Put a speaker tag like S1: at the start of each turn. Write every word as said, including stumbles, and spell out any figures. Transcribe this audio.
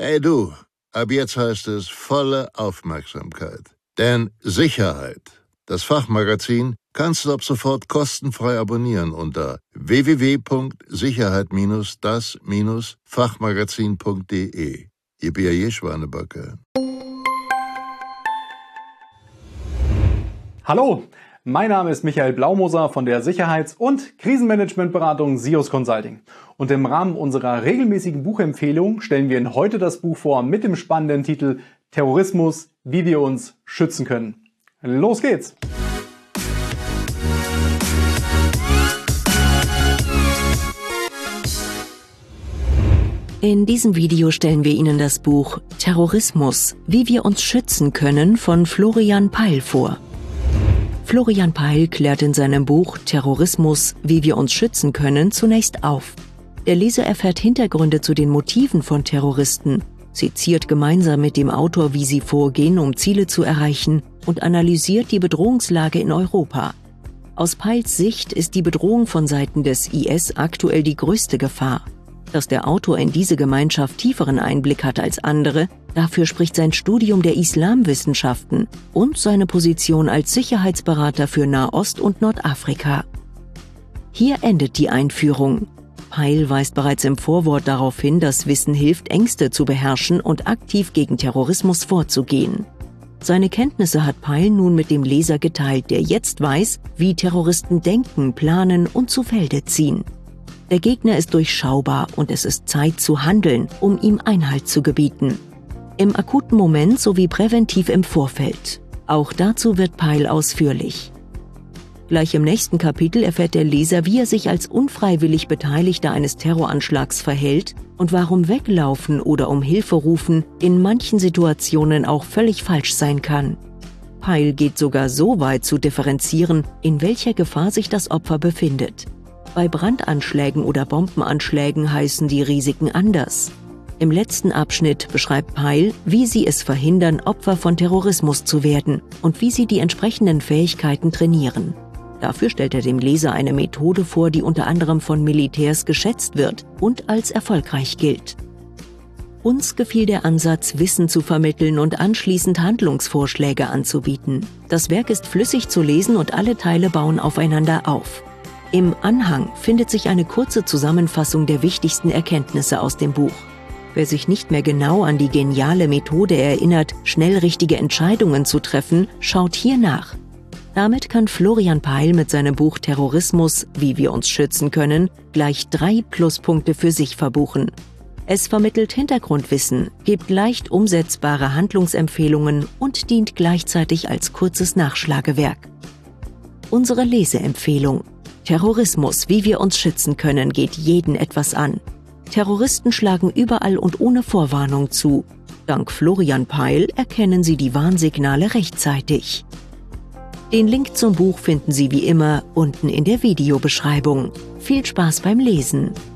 S1: Hey du, ab jetzt heißt es volle Aufmerksamkeit. Denn Sicherheit, das Fachmagazin, kannst du ab sofort kostenfrei abonnieren unter w w w punkt sicherheit das Fachmagazin punkt de. Yippie Schwanebacke.
S2: Hallo, mein Name ist Michael Blaumoser von der Sicherheits- und Krisenmanagementberatung SIOS Consulting. Und im Rahmen unserer regelmäßigen Buchempfehlung stellen wir Ihnen heute das Buch vor mit dem spannenden Titel Terrorismus, wie wir uns schützen können. Los geht's!
S3: In diesem Video stellen wir Ihnen das Buch Terrorismus, wie wir uns schützen können von Florian Peil vor. Florian Peil klärt in seinem Buch Terrorismus, wie wir uns schützen können, zunächst auf. Der Leser erfährt Hintergründe zu den Motiven von Terroristen, seziert gemeinsam mit dem Autor, wie sie vorgehen, um Ziele zu erreichen, und analysiert die Bedrohungslage in Europa. Aus Peils Sicht ist die Bedrohung von Seiten des I S aktuell die größte Gefahr. Dass der Autor in diese Gemeinschaft tieferen Einblick hat als andere, dafür spricht sein Studium der Islamwissenschaften und seine Position als Sicherheitsberater für Nahost und Nordafrika. Hier endet die Einführung. Peil weist bereits im Vorwort darauf hin, dass Wissen hilft, Ängste zu beherrschen und aktiv gegen Terrorismus vorzugehen. Seine Kenntnisse hat Peil nun mit dem Leser geteilt, der jetzt weiß, wie Terroristen denken, planen und zu Felde ziehen. Der Gegner ist durchschaubar und es ist Zeit zu handeln, um ihm Einhalt zu gebieten. Im akuten Moment sowie präventiv im Vorfeld. Auch dazu wird Peil ausführlich. Gleich im nächsten Kapitel erfährt der Leser, wie er sich als unfreiwillig Beteiligter eines Terroranschlags verhält und warum Weglaufen oder um Hilfe rufen in manchen Situationen auch völlig falsch sein kann. Peil geht sogar so weit zu differenzieren, in welcher Gefahr sich das Opfer befindet. Bei Brandanschlägen oder Bombenanschlägen heißen die Risiken anders. Im letzten Abschnitt beschreibt Peil, wie sie es verhindern, Opfer von Terrorismus zu werden und wie sie die entsprechenden Fähigkeiten trainieren. Dafür stellt er dem Leser eine Methode vor, die unter anderem von Militärs geschätzt wird und als erfolgreich gilt. Uns gefiel der Ansatz, Wissen zu vermitteln und anschließend Handlungsvorschläge anzubieten. Das Werk ist flüssig zu lesen und alle Teile bauen aufeinander auf. Im Anhang findet sich eine kurze Zusammenfassung der wichtigsten Erkenntnisse aus dem Buch. Wer sich nicht mehr genau an die geniale Methode erinnert, schnell richtige Entscheidungen zu treffen, schaut hier nach. Damit kann Florian Peil mit seinem Buch Terrorismus, wie wir uns schützen können, gleich drei Pluspunkte für sich verbuchen. Es vermittelt Hintergrundwissen, gibt leicht umsetzbare Handlungsempfehlungen und dient gleichzeitig als kurzes Nachschlagewerk. Unsere Leseempfehlung: Terrorismus, wie wir uns schützen können, geht jeden etwas an. Terroristen schlagen überall und ohne Vorwarnung zu. Dank Florian Peil erkennen sie die Warnsignale rechtzeitig. Den Link zum Buch finden Sie wie immer unten in der Videobeschreibung. Viel Spaß beim Lesen!